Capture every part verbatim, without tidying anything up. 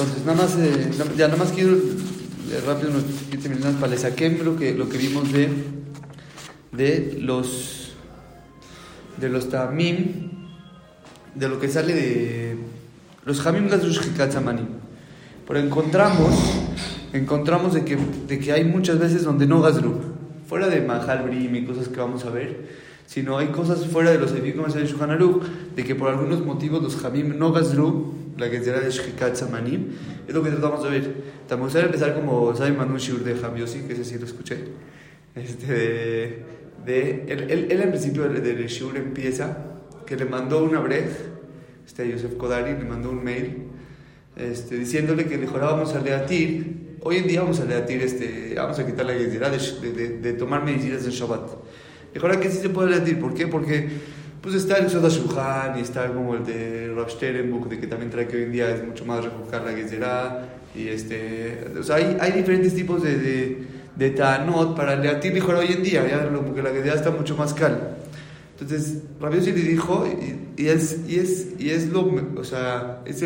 Entonces, nada más, eh, ya nada más quiero eh, rápido unos quince minutos para les saqué lo que, lo que vimos de, de los de los tamim, de lo que sale de los hamim gazrush hikatzamanim. Pero encontramos, encontramos de que, de que hay muchas veces donde no gazru, fuera de mahal brim y cosas que vamos a ver, sino hay cosas fuera de los edificios de Shulchan Aruch, de que por algunos motivos los hamim no gazru, la que será de hikatzamanim, es lo que tratamos de ver. También me gustaría empezar como Sabi mandó un shiur de Ham Yossi, que ese sí lo escuché. Este, de, de, él, él, él en principio del de shiur empieza que le mandó una brej, este, a Yosef Kodari le mandó un mail este, diciéndole que mejor vamos a leatir, hoy en día vamos a leatir, este, vamos a quitar la gezerá de, de, de, de tomar medicinas en Shabbat. Mejor que sí se puede leatir, ¿por qué? Porque pues está el Soda Shulchan y está como el de Rav Sternbuch, de que también trae que hoy en día es mucho más refocar la gezerá, y este, o sea, hay, hay diferentes tipos de, de, de ta'anot para leatir mejor hoy en día, ya como que la gezerá está mucho más cal. Entonces, Rabbi Yossi le dijo, y, y, es, y, es, y es lo, o sea, es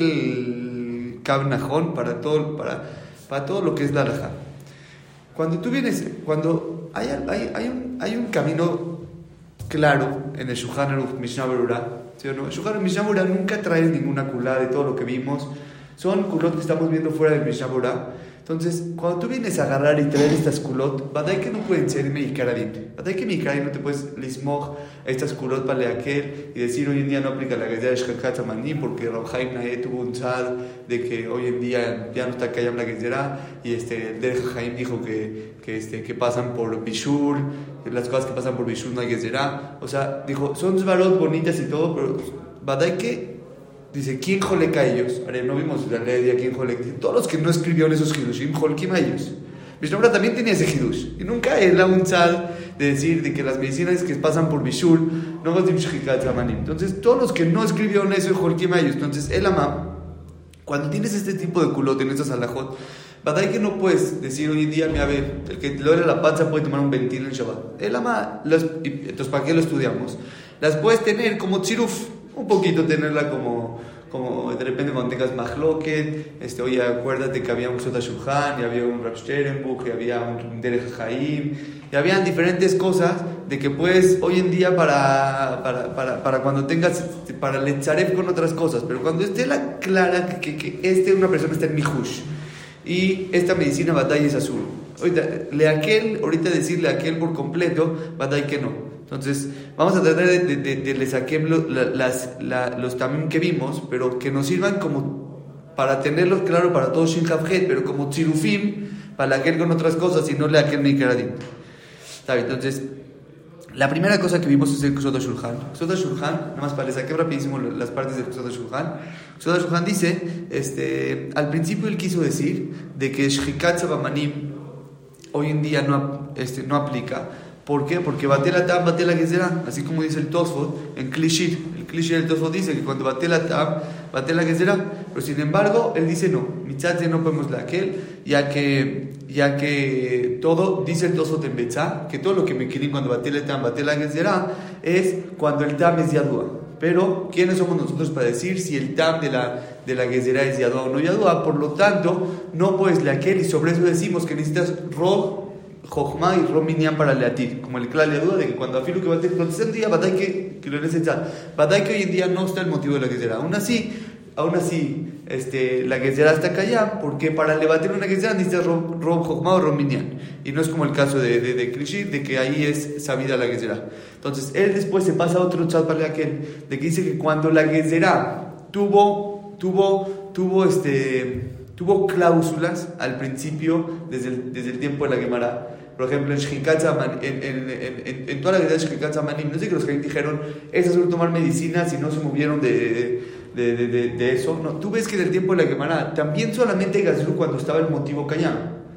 el cabnajón para todo, para, para todo lo que es la halajá. Cuando tú vienes, cuando hay, hay, hay, un, hay un camino claro en el Shulchan Aruch Mishnah Berurah, ¿sí o no? El Shulchan Aruch Mishnah Berurah nunca trae ninguna culá de todo lo que vimos, son culot que estamos viendo fuera del Mishnah Berurah. Entonces, cuando tú vienes a agarrar y traer estas culot, badai que no pueden ser meikaradim. Badai que meikaradim no te puedes lismoj a estas culot para aquel y decir hoy en día no aplica la gezerá de Shekatzamanim porque Rav Chaim Naeh tuvo un tzad de que hoy en día ya no está callando la gezerá y este, el Derech Chaim dijo que, que, este, que pasan por bishur, las cosas que pasan por bishur no hay gezerá. O sea, dijo, son zvarot bonitas y todo, pero badai que dice, ¿quién joleka a ellos? Ahora, no vimos la ley de quién joleka. Todos los que no escribieron esos hidushim, jolkim a ellos. Mishnah Berurah también tenía ese hidush. Y nunca él da un tzad de decir de que las medicinas que pasan por bishur no gozim shechikatzamanim. Entonces, todos los que no escribieron eso, jolkim a ellos. Entonces, el ama, cuando tienes este tipo de culot en esas alajot, badai que no puedes decir hoy en día, mira, a ver, el que le duele la panza puede tomar un ventil en Shabbat. El ama, los, entonces, ¿para qué lo estudiamos? Las puedes tener como tziruf. Un poquito tenerla como, como de repente cuando tengas mahloket, este, oye, acuérdate que había un Soda Shulchan, y había un Rav Sternbuch, y había un Derech Chaim, y habían diferentes cosas de que puedes hoy en día para, para, para, para cuando tengas, para letzaref con otras cosas, pero cuando esté la clara que, que, que este, una persona está en mihush, y esta medicina batalla es azul. Ahorita, le aquel, ahorita decirle aquel por completo, batalla que no. Entonces, vamos a tratar de, de, de, de le saquem lo, la, las, la, los tamim que vimos, pero que nos sirvan como para tenerlos claro para todos Shin Havhet, pero como tzirufim, para aquel con otras cosas y no le aquel meikaradim. Entonces, la primera cosa que vimos es el Soda Shulchan. Soda Shulchan, nada más para le saquem rapidísimo las partes del Soda Shulchan. Soda Shulchan dice, este, al principio él quiso decir de que Shechikatzamanim hoy en día no, este, no aplica. ¿Por qué? Porque bate la tam, bate la gezerá, así como dice el Tosfot en Klishir. El Klishir del Tosfot dice que cuando bate la tam, bate la gezerá. Pero sin embargo, él dice no, mitzatze no podemos la aquel, ya que, ya que todo, dice el Tosfot en Betzá, que todo lo que me quieren cuando bate la tam, bate la gezerá, es cuando el tam es yadua. Pero, ¿quiénes somos nosotros para decir si el tam de la, de la gezerá es yadua o no yadua? Por lo tanto, no puedes la aquel, y sobre eso decimos que necesitas roh, Jochma y Rominian para leatir, como el clal de duda de que cuando afilu que bate, entonces un día badai que que lo necesita, badai que hoy en día no está el motivo de la gezerá. Aún así, aún así, este, la gezerá está callada, porque para levantar una gezerá necesitas Rom, Rom Jochma o Rominian, y no es como el caso de de, de Krishit, de que ahí es sabida la gezerá. Entonces él después se pasa a otro chat para aquel, de que dice que cuando la gezerá tuvo, tuvo, tuvo este. Tuvo cláusulas al principio, desde el, desde el tiempo de la Gemara. Por ejemplo, en Shechikatzamanim, en, en, en, en, en toda la vida de Shechikatzamanim, no sé que los Jaim dijeron, es azul tomar medicinas y no se movieron de, de, de, de, de eso. No, tú ves que en el tiempo de la Gemara también solamente Gazru cuando estaba el motivo callado.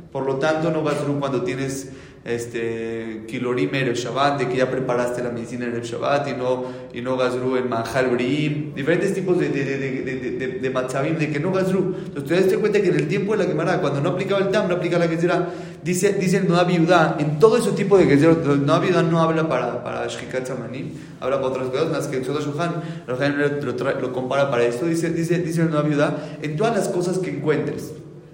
Por lo tanto, no gazru cuando tienes este kilorim erev Shabbat, de que ya preparaste la medicina erev Shabbat, y no, y no gazru en manjar briim, diferentes tipos de, de, de, de, de, de, de matzabim, de que no gazru. Entonces, te das cuenta que en el tiempo de la Gemara, cuando no aplicaba el tam, no aplicaba la gezerá. Dice, dice el Noa Viudá, en todo ese tipo de gezerot, el Noa Viudá no habla para, para Shkikat Zamanim, habla para otras cosas, las que el Soda Shulchan lo, lo, lo compara para esto. Dice, dice, dice el Noa Viudá, en todas las cosas que encuentres,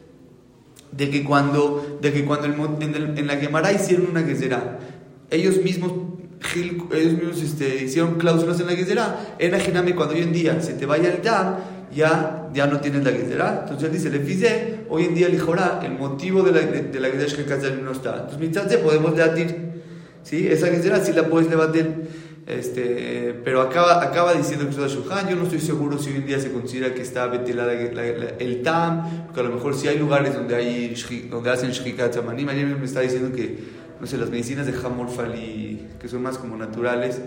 de que cuando, de que cuando el, en, el, en la Gemara hicieron una gezerá, ellos mismos, ellos mismos este, hicieron cláusulas en la gezerá, en Ajiname, cuando hoy en día se te vaya el tam, ya, ya no tienes la gezerá. Entonces él dice, le fizé, hoy en día el Jorá, el motivo de la, de, de la gezerá es que no está. Entonces mientras podemos debatir, ¿sí? Esa gezerá sí la puedes debatir. Este, pero acaba, acaba diciendo que Shulchan, yo no estoy seguro si hoy en día se considera que está betelada el tam, porque a lo mejor si hay lugares donde hay donde hacen shkikat zamanim. Ayer me está diciendo que, no sé, las medicinas de Hamorfali, que son más como naturales,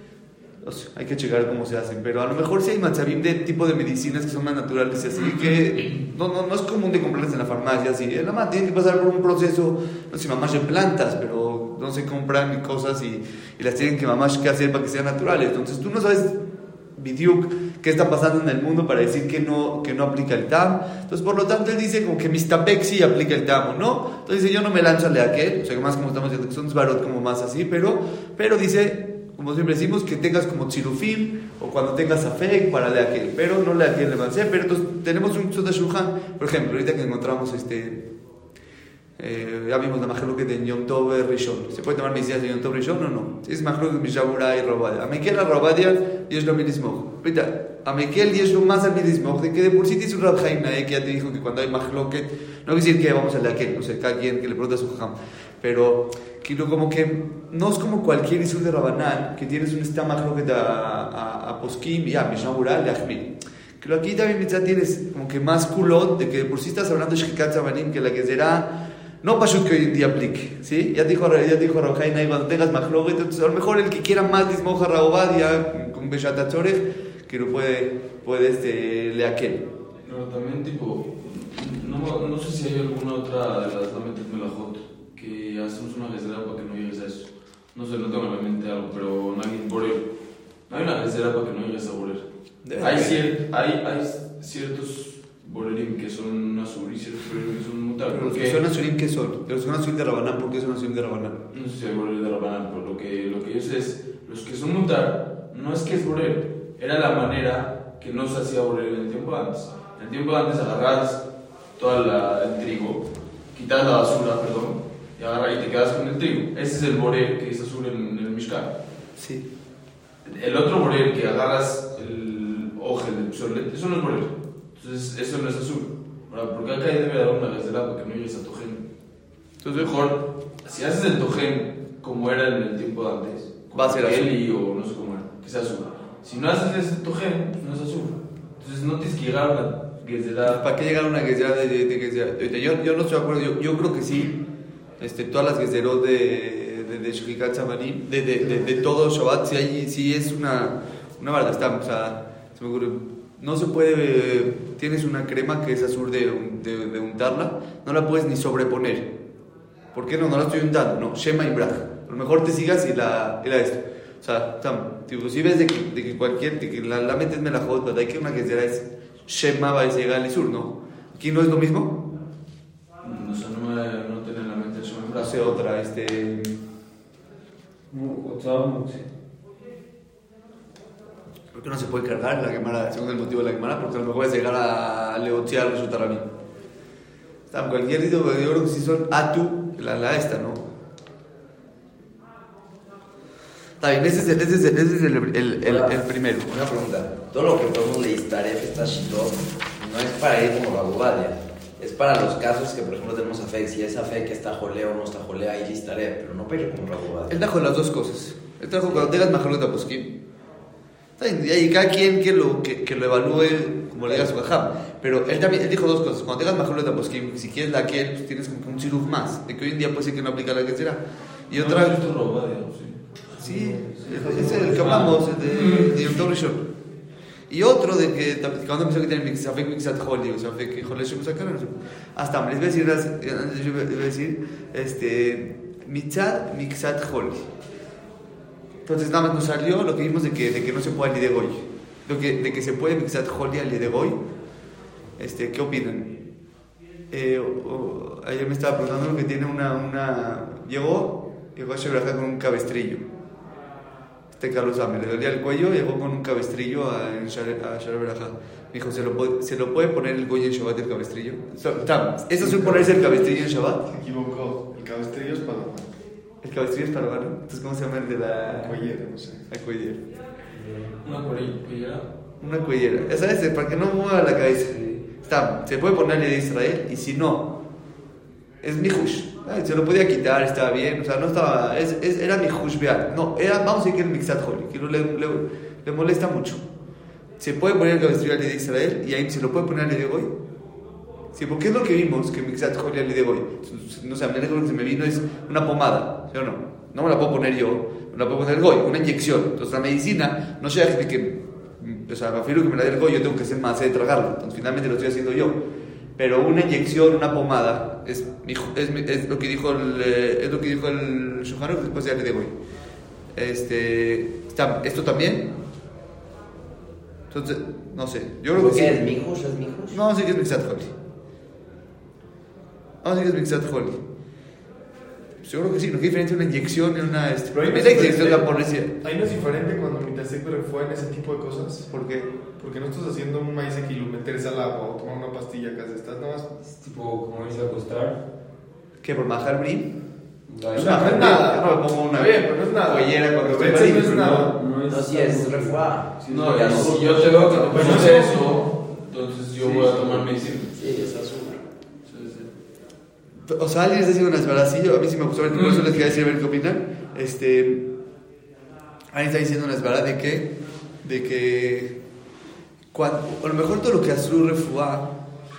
o sea, hay que checar cómo se hacen, pero a lo mejor si hay matzabim de tipo de medicinas que son más naturales y así, que no, no, no es común de comprarlas en la farmacia, así, nada más tienen que pasar por un proceso, no sé, mamás de plantas, pero no se compran cosas y, y las tienen que mamás que hacer para que sean naturales. Entonces tú no sabes bidiuk qué está pasando en el mundo para decir que no, que no aplica el tam. Entonces por lo tanto él dice como que mistapek sí aplica el tam o no. Entonces dice, yo no me lanzo a aquel, o sea que más como estamos diciendo que son svarot como más así, pero, pero dice, como siempre decimos, que tengas como tzirufim o cuando tengas afek para leer aquel, pero no leer aquel le avancé. Pero entonces tenemos un Soda Shulchan, por ejemplo, ahorita que encontramos este Eh, ya vimos la majloquet de Yom Tov Rishon. ¿Se puede tomar medicinas de Yom Tov Rishon o no? Es majloquet Mishabura y Robadia. A Mekel a Robadia y es lo mismo. Ahorita, a Mekel y es lo más al mismo. De que de por sí dice un Rab Chaim Nae que ya te dijo que cuando hay majloquet, no quiere decir que vamos a leer aquel, no sé, cada quien que le pregunta a su jajam. Pero como que no es como cualquier isur de Rabanán, que tienes un esta majloquet a, a, a Poskim y a Mishabura y a Achmir. Que aquí también mitzvah tienes como que más culot, de que de por sí estás hablando de Shkikat Zamanim, que la que será. No pashut que hoy en día aplique, ¿sí? Ya te dijo, ya te dijo Rabjaina, y cuando tengas majloquet, entonces a lo mejor el que quiera más dismoja Raobadia con Beshat Hatzorech, que lo puede, puede este, le aquel. Pero también tipo, no, no sé si hay alguna otra de las Lametet Melajot que hacemos una gezerá para que no llegues a eso. No sé, no tengo en la mente algo, pero no hay Borer. No hay una gezerá para que no llegues a Borer. Hay, cier, hay, hay ciertos Borerim que son azul y ciertos Borerim que son mutar. Pero los que son azulim, ¿qué son? Los que son azul de Rabanán, ¿por qué son azul de Rabanán? No sé si hay Borer de Rabanán, pero lo que, lo que yo sé es, los que son mutar, no es que es Borer, era la manera que no se hacía Borer en el tiempo antes. En el tiempo antes agarras todo el trigo, quitas la basura, perdón, y agarras y te quedas con el trigo. Ese es el Borer que es azul en, en el Mishkan. Sí. El otro Borer que agarras el oje del psolet, eso no es Borer. Entonces, eso no es azul. Ahora, porque acá debe haber una gezerá para que no llegues a tojen. Entonces, mejor, si haces el tojen como era en el tiempo de antes, va a ser azul. O no sé cómo era, que sea azul. Si no haces ese tojen, no es azul. Entonces, no tienes que llegar a una gezerá. ¿Para qué llegar a una gezerá de, de, de gezerá? Yo, yo no estoy de acuerdo. Yo, yo creo que sí. Este, todas las gezerot de, de, de Shkikat Zamanim, de, de, de, de todo Shabbat, si, hay, si es una, una verdad. Está, o sea, se me ocurre. No se puede, tienes una crema que es azul de, de, de untarla, no la puedes ni sobreponer. ¿Por qué no? No la estoy untando, no, Shema y Braj. A lo mejor te sigas y la, y la esto. O sea, tam, tipo, si ves de que, de que cualquier, de que la, la metes melajot, pero hay que una que será es Shema va a llegar al sur, ¿no? ¿Aquí no es lo mismo? No sé, no, me, no tengo en la mente el Shema y Braj. No sé, otra, este... ¿Por qué no se puede cargar la Gemara, según el motivo de la Gemara? Porque a lo mejor es llegar a leotear, resultar a mí. Está, cualquier sitio, yo creo que si son atu, la, la esta, ¿no? Está bien, ese es el, ese es el, ese es el, el, el, el primero. Una pregunta, todo lo que podemos leer esta shitot no es para ir como Rabobadia, es para los casos que por ejemplo tenemos a fe, si esa fe que está jolea o no está jolea, ahí listaré, pero no para ir como Rabobadia. Él trajo las dos cosas. Él trajo cuando tengas majaloquet a poskim. Y cada quien que lo, que, que lo evalúe como le diga su jajam. Pero él también él dijo dos cosas. Cuando tengas majaloquet a poskim, si quieres la que pues tienes como un chiruf más. De que hoy en día puede ser que no aplica la que será. Y otra. No, esto es Rabobadia, sí. Sí, ese es el que hablamos, el de, de Yom Tov Rishon. Y otro de que cuando empezó a quitar Safek Mixat Holi, o Safek Holi Shemusakana, hasta les voy a decir, les voy a decir, este, Mitzat Mixat Holi. Entonces nada más nos salió lo que vimos de que, de que no se puede al de Goy, lo que, de que se puede Mixat Holi al de Goy. Este, ¿qué opinan? Eh, o, o, ayer me estaba preguntando lo que tiene una, una llegó, llegó a Shebraja con un cabestrillo. Este Carlos Ame, le dolía el cuello, llegó con un cabestrillo a, a Shebraja. Me dijo, ¿se lo, puede, ¿se lo puede poner el goy en Shabbat el cabestrillo? ¿Eso es ponerse el cabestrillo en Shabbat? Se equivocó, el cabestrillo es para Román. El cabestrillo es para Román. Entonces, ¿cómo se llama el de la...? La cuellera, no sé. La cuellera. Una cuellera. Una cuellera. Esa es para que no mueva la cabeza. Está, se puede ponerle de Israel, y si no, es mijush. Se lo podía quitar, estaba bien, o sea, no estaba, es, es, era mijush beat. No, era, vamos a decir que es mixat holi, que le, le, le molesta mucho. Se puede poner el cabestrillo de Israel, y ahí se lo puede poner al de Goy. Sí, porque es lo que vimos, que mixat holi al de Goy. No sé, a mí lo que se me vino es una pomada, ¿sí o no? No me la puedo poner yo, me la puedo poner el Goy, una inyección. Entonces la medicina no llega a que... O sea, prefiero que me la dé el Goy, yo tengo que hacer más de tragarlo. Entonces finalmente lo estoy haciendo yo. Pero una inyección, una pomada, es, es, es lo que dijo el, es lo que dijo el Shulchan Aruch después de darle de Goy. Este, está, esto también. Entonces, no sé. Yo creo que sí. ¿Qué es mijush? ¿Es mijush? No, sí que es mixat holi. No, sí que es mixat holi. Yo creo que sí, no hay diferencia una inyección y una... Este, Pero ahí no es es la inyección de la ponencia. Ahí no es diferente cuando Mitasek fue en ese tipo de cosas. ¿Por qué? Porque no estás haciendo un maíz kilo, meterse al agua o tomar una pastilla casi. Estás nada más. Es tipo como irse a acostar. ¿Qué? ¿Por bajar brim? No, no es nada. No me pongo una Bien, pero no es nada. cuellera cuando estoy Pero no es así, nada. No, si es refuá. No, y si yo te veo que te pones eso, entonces yo voy a tomar medicina. Sí, es azúcar. O sea, alguien está haciendo unas esbaracillo, a mí sí me gustó ver, por eso les quería decir a ver qué opinan. Este, alguien está diciendo una esbará de que, de que, cuando, a lo mejor todo lo que Asru refuá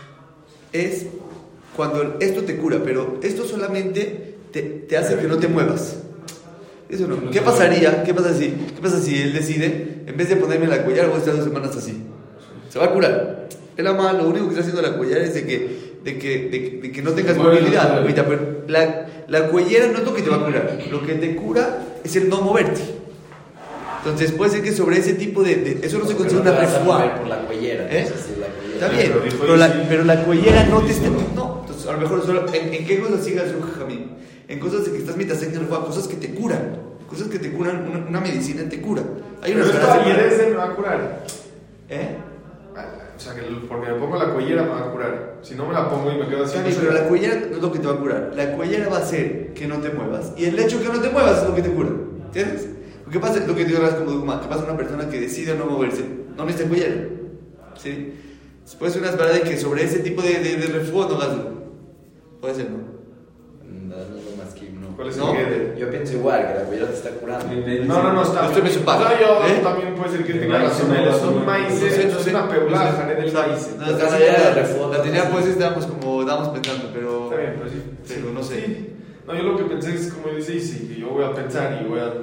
es cuando esto te cura, pero esto solamente te, te hace que no te muevas. Eso no. ¿Qué pasaría? ¿Qué pasa si, qué pasa si él decide, en vez de ponerme la cuellar, voy a estar dos semanas así? Se va a curar. El ama, lo único que está haciendo la cuellar es de que De que, de, de que no tengas movilidad, ahorita, pero la, la cuellera no es lo que te va a curar, lo que te cura es el no moverte. Entonces puede ser que sobre ese tipo de, de eso no se considera una refuá. Por la cuellera, ¿Eh? entonces, sí, la cuellera. Está bien, pero la, pero la cuellera no te está, no, entonces a lo mejor solo, ¿en, en qué cosas sigas tú, Jamín? En cosas de que estás mitasek en refuá, cosas que te curan, cosas que te curan, una, una medicina te cura. Hay Pero unas esta cosas ese me va a curar. ¿Eh? O sea, que porque me pongo la cuellera me va a curar. Si no me la pongo y me quedo así. Está bien, pero la cuellera no es lo que te va a curar. La cuellera va a hacer que no te muevas. Y el hecho que no te muevas es lo que te cura. ¿Entiendes? Lo que pasa es lo que te digo como Dugma, que pasa una persona que decide no moverse, no necesita cuellera. ¿Sí? Puede ser una espada de que sobre ese tipo de, de, de refugio no gaslo. Puede ser, ¿no? No, no es lo más que no. ¿Cuál es ¿No? el que? Yo pienso igual, que la cuellera te está curando. No, no, no, está. Esto me supa. O sea, yo ¿Eh? también puede ser que El tenga maíz, razón. el maíz, Son el maíces, No sé, no es sé. una peulada, jaré del O sea, maíz. no, Entonces, la, ya la, la la, refugio, la tenía sí. pues estábamos como estábamos pensando, pero Está bien, pero sí. pero no sé. Sí. No, yo lo que pensé es como dice Isi, que yo voy a pensar y voy a.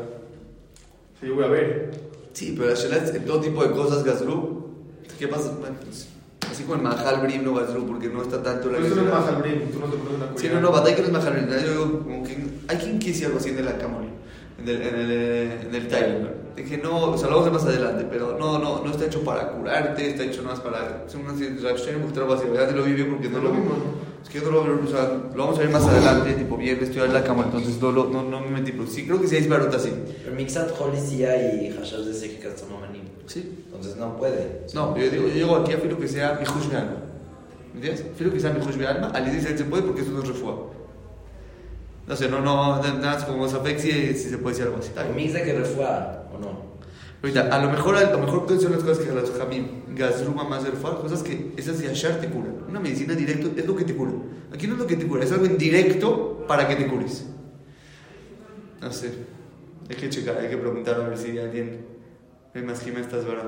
Sí, yo voy a ver. Sí, pero la Shela es en todo tipo de cosas gaslu. ¿Qué pasa? Bueno, pues, así como el Mahal Brim no gaslu porque no está tanto la Pero eso no es Gesela. más al brin, tú no te pones una cuellera. Sí, no, no, batalla que no es Mahal Brim. Yo digo, como que hay quien quise algo así en el Akamol, en el, en el, en el Thailand. Dije, no, o sea, lo vamos a hacer más adelante, pero no, no, no está hecho para curarte, está hecho más para. Es una reacción muy así, ya te lo vi bien porque no lo vi. Es que yo no lo, o sea, lo vamos a ver más adelante, tipo bien, estoy en la cama, entonces no, no, no me metí. Pero sí, creo que sí hay barota así. Pero Mixat Holi sí hay hashash de Sejika hasta Mamanim. Sí. Entonces no puede. No, yo digo, yo llego aquí a filo que sea mi Jush alma. ¿Me entiendes? Filo que sea mi Jush alma, al dice se puede porque eso no es refuá. No sé, no, no, nada más como Safek si, si se puede decir algo así. Está bien. Mix de que refuá o no. Ahorita, a lo mejor, a lo mejor son las cosas que las Jamim, Gazruma más refuá, cosas que esas de Ashar te curan. Una medicina directa es lo que te cura. Aquí no es lo que te cura, es algo indirecto para que te cures. No sé, hay que checar, hay que preguntar a ver si alguien me imagina estas verdad.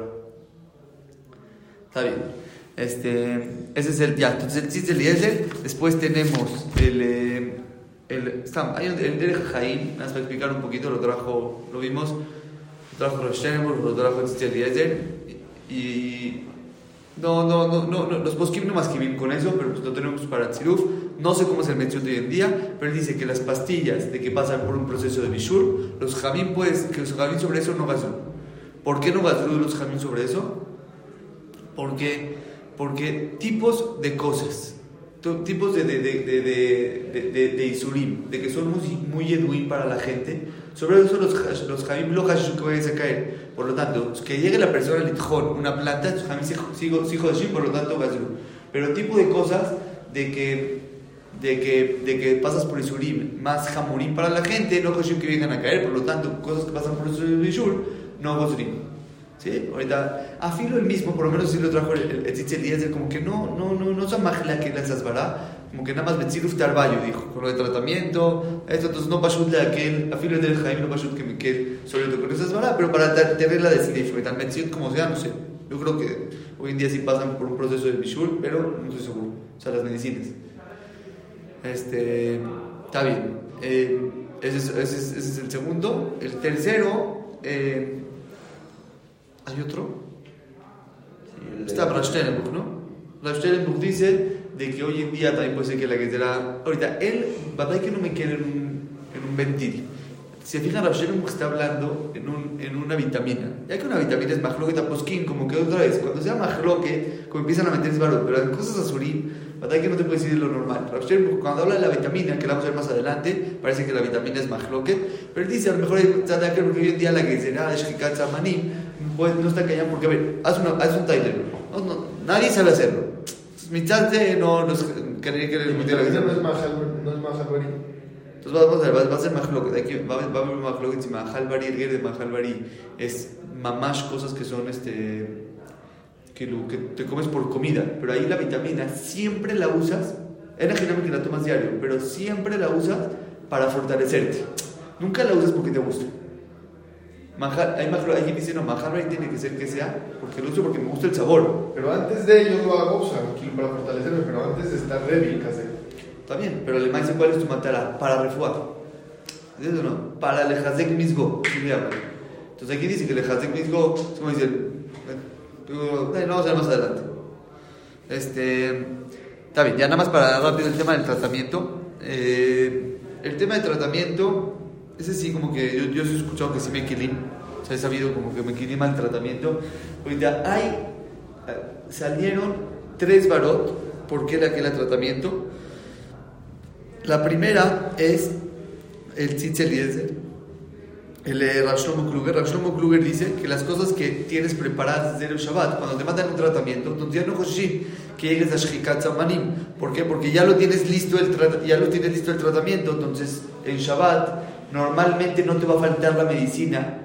Está bien. Este, ese es el, ya, entonces el Tzitz Eliezer. Después tenemos el, eh, el, está, hay un, el Derech Haim, nada más para explicar un poquito, lo trajo, lo vimos, lo trajo Rosh Hashanah, lo trajo el Tzitz Eliezer. y no, no, no, no, no los poskim no masquivim con eso, pero pues lo tenemos para tziruf. No sé cómo es el metziut de hoy en día, pero él dice que las pastillas de que pasan por un proceso de bishul, los jamim, pues, que los jamim sobre eso no gazru. ¿Por qué no gazru los jamim sobre eso? Porque, porque tipos de cosas, tipos de, de, de, de, de, de, de isurim, de que son muy, muy eduim para la gente, sobre eso los, los jamim lo hashim que vayan a caer. Por lo tanto, que llegue la persona al itjón, una planta, los jamim sigo hashim, por lo tanto gazru. Pero tipo de cosas de que, de que, de que pasas por isurim, más jamurim para la gente, no hashim que vengan a caer, por lo tanto, cosas que pasan por isurim, no gazrim. ¿Sí? Ahorita, afilo el mismo, por lo menos si lo trajo el Tzitz Eliezer, como que no, no, no, no se amagla que las asbará, como que nada más Betziruf Tarbayo dijo, con lo de tratamiento, esto, entonces no pashut de aquel, afilo del Jaim, no pashut que me quede sobre todo con esas asbará, pero para tener la de Slif, ahorita el Betziruf como sea, no sé, yo creo que hoy en día sí pasan por un proceso de Bishul, pero no estoy seguro, o sea, las medicinas. Este, está bien, eh, ese, es, ese, es, ese es el segundo. El tercero, eh, ¿hay otro? Sí, está Rav Shtellenburg, ¿no? Rav Shtellenburg dice de que hoy en día también puede ser que la que será... Ahorita, él, batalla que no me quede en un, en un ventil. Si se fijan, Rav Shtellenburg está hablando en, un, en una vitamina. Ya que una vitamina es mahloket aposkin, como que otra vez, cuando sea mahloket, como empiezan a meter esbarot, pero en cosas azurí, batalla que no te puede decir lo normal. Rav Shtellenburg, cuando habla de la vitamina, que la vamos a ver más adelante, parece que la vitamina es mahloket, pero él dice, a lo mejor, porque hoy en día la que será de Shkikat Zamanim, pues no está callado porque, a ver, haz, una, haz un Tyler. No, no, nadie sabe hacerlo. Mitzate no nos quería que les metiera la no es Mahalbari. Entonces vamos a ver, va, va a ser Mahloket. Va, va a haber Mahloket si Mahalbari, el guer de Mahalbari es mamash, cosas que son este que, lo, que te comes por comida. Pero ahí la vitamina siempre la usas. Es la que la tomas diario, pero siempre la usas para fortalecerte. Nunca la usas porque te gusta. Manjar, hay más, hay quien dice no, Mahalbari tiene que ser que sea porque lo uso porque me gusta el sabor. Pero antes de ello lo hago, o sea, para fortalecerme, pero antes de estar débil, casi. Está bien, pero le dice cuál es tu matara para refuar. ¿Es eso no? Para el Hazek Misgo. Entonces aquí dice que el Hazek Misgo, es como dice, no vamos a ver más adelante. Este, está bien, ya nada más para rápido el tema del tratamiento. Eh, el tema del tratamiento. Ese sí, como que yo, yo he escuchado que sí me equilim, o sea, he sabido como que me equilima el tratamiento. Ahorita hay, salieron tres barot, ¿por qué era aquel tratamiento? La primera es el Tzitz Eliezer, el Rav Shlomo Kluger. Rav Shlomo Kluger dice que las cosas que tienes preparadas desde el Shabbat, cuando te mandan un tratamiento, entonces ya no hoshim que llegues a Shkikat Zamanim. ¿Por qué? Porque ya lo tienes listo el, tra- ya lo tienes listo el tratamiento, entonces en Shabbat normalmente no te va a faltar la medicina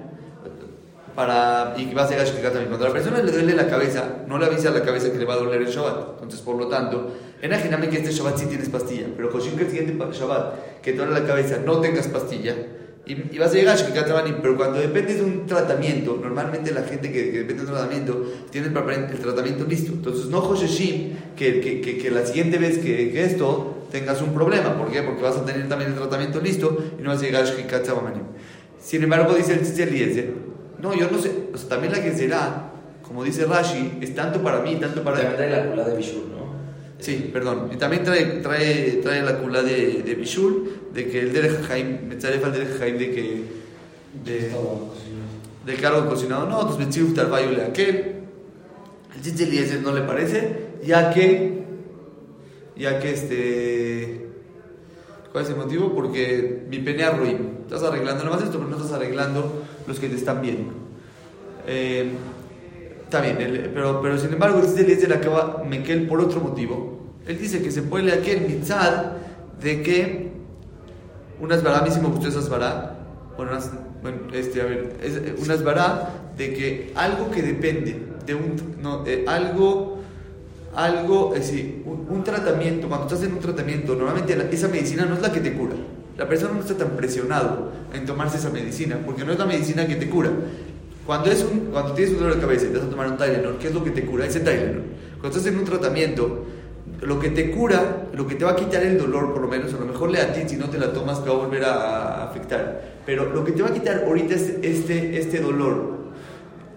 para y que vas a llegar a Shkikat Zamanim. Cuando a la persona le duele la cabeza, no le avisa a la cabeza que le va a doler el Shabbat. Entonces, por lo tanto, imagíname que este Shabbat sí tienes pastilla, pero hoshim que el siguiente Shabbat que te duele la cabeza no tengas pastilla. Y, y vas a llegar a Shkikat Zamanim, pero cuando dependes de un tratamiento, normalmente la gente que, que depende de un tratamiento tiene el, el tratamiento listo. Entonces, no Hosheshim que, que, que, que la siguiente vez que, que esto tengas un problema. ¿Por qué? Porque vas a tener también el tratamiento listo y no vas a llegar a Shkikat Zamanim. Sin embargo, dice el Tzitz Eliezer, no, yo no sé, o sea, también la que será, como dice Rashi, es tanto para mí, tanto para... También trae la culá de Bishul, ¿no? Sí, perdón. Y también trae, trae, trae la culá de, de Bishul, de que el Derech Haim, me trae el Derech Haim de que de, de que algo cocinado no, entonces Betziruf Tarbayo le aquel. El Tzitz Eliezer no le parece, ya que, ya que este, ¿cuál es el motivo? Porque mi penea ruim, estás arreglando nada más esto, pero no estás arreglando los que te están viendo. Eh, Está bien, él, pero, pero sin embargo, el Tzitz Eliezer acaba Mekel por otro motivo. Él dice que se puede aquel mitzad de que unas vará, a mí sí me gustó esas vará, bueno, unas, bueno, este, a ver, es, unas vará de que algo que depende de un, no, eh, algo, algo, es decir, un, un tratamiento, cuando estás en un tratamiento, normalmente la, esa medicina no es la que te cura. La persona no está tan presionado en tomarse esa medicina, porque no es la medicina que te cura. Cuando, es un, cuando tienes un dolor de cabeza y te vas a tomar un Tylenol, ¿qué es lo que te cura? Ese Tylenol. Cuando estás en un tratamiento, lo que te cura, lo que te va a quitar el dolor, por lo menos, a lo mejor le a ti, si no te la tomas, te va a volver a afectar. Pero lo que te va a quitar ahorita es este, este dolor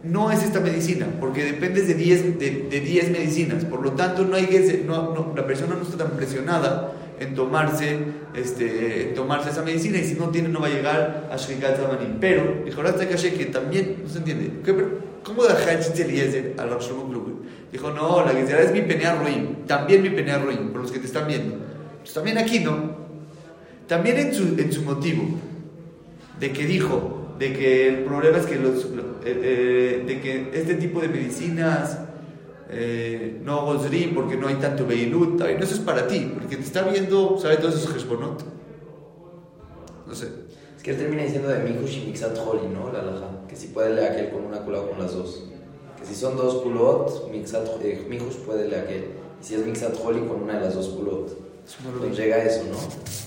no es esta medicina, porque dependes de diez de, de diez medicinas, por lo tanto no hay que no, no, la persona no está tan presionada en tomarse este en tomarse esa medicina, y si no tiene no va a llegar a Shrikat Zamanim. Pero dijo Ratzak Hashem que también no se entiende. ¿Cómo deja el Tzitz Eliezer al Rav Shlomo Kluger? Dijo, no, la Gezerá es mi Penea Roim, también mi Penea Roim, por los que te están viendo. Pues también aquí no. También en su, en su motivo de que dijo de que el problema es que los eh, eh, de que este tipo de medicinas eh, no gozri porque no hay tanto beilut, no, eso es para ti, porque te está viendo, sabe todos esos heshbonot. No sé. Es que él termina diciendo de Mijush y Mixat Holi, ¿no? La alajá, que si puede leer aquel con una kula o con las dos. Que si son dos kulot, Mixat eh, Mijush puede leer aquel. Y si es Mixat Holi con una de las dos kulot. Entonces llega a eso, ¿no?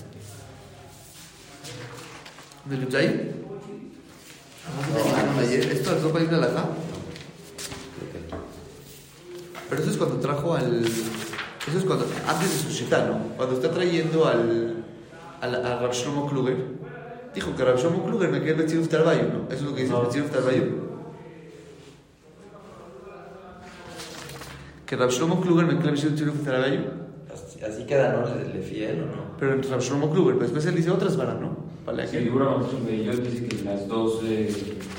¿De Luchai? No, no, ayer. ¿Esto es para ir a la alajá? Pero eso es cuando trajo al... Eso es cuando... Antes de su shita, ¿no? Cuando está trayendo al... Al, al Rav Shlomo Kluger. Dijo que Rav Shlomo Kluger me queda el Betziruf Tarbayu, ¿no? Eso es lo que dice el Betziruf Tarbayu. Que Rav Shlomo Kluger me queda el Betziruf Tarbayu. Así, así queda, ¿no? ¿Le, le fiel o no? Pero en Rav Shlomo Kluger, pero después él dice otras varas, ¿no? Para sí, seguramente ellos dicen que las dos... Eh...